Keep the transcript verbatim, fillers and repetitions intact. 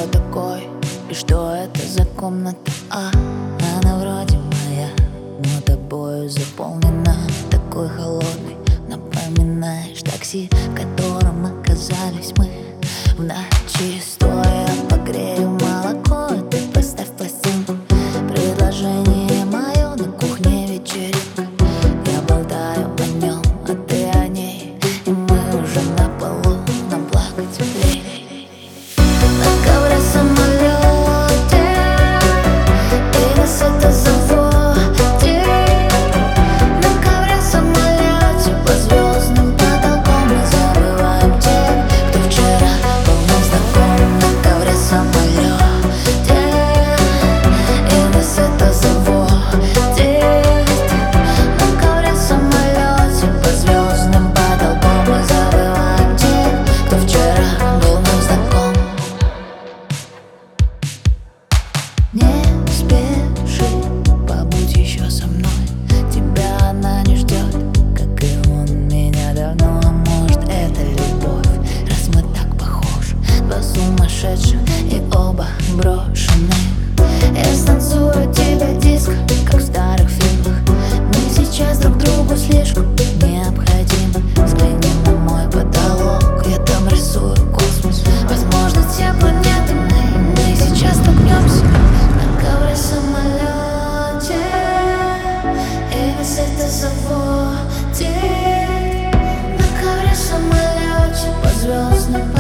я такой и что это за комната? А, она вроде моя, но тобою заполнена. Такой холодный, напоминаешь такси, в котором оказались мы в ночи. Стоя погрею молоко, ты поставь пластинку. Предложение мое на кухне вечеринка. Я болтаю о нем, а ты о ней, и мы уже на полу, нам плакать теплее. На ковре самолете, и нас это заводит. На ковре самолете, по звездным потолком мы забываем тех, кто вчера был нам знаком. На ковре самолете, и нас это заводит. На ковре самолете, по звездным потолком мы забываем тех, кто вчера был нам знаком. Не спеши, побудь еще со мной. Тебя она не ждет, как и он меня давно. А может, это любовь, раз мы так похожи. Два сумасшедших и оба брошенных. Я станцую тебя диско, как в старых фильмах. Мы сейчас друг другу слишком необходимы. Взгляни на мой потолок, я там рисую космос. Возможно, те планеты мы, мы сейчас столкнемся. На ковре самолете, и нас это заводит. На ковре самолете, по звездным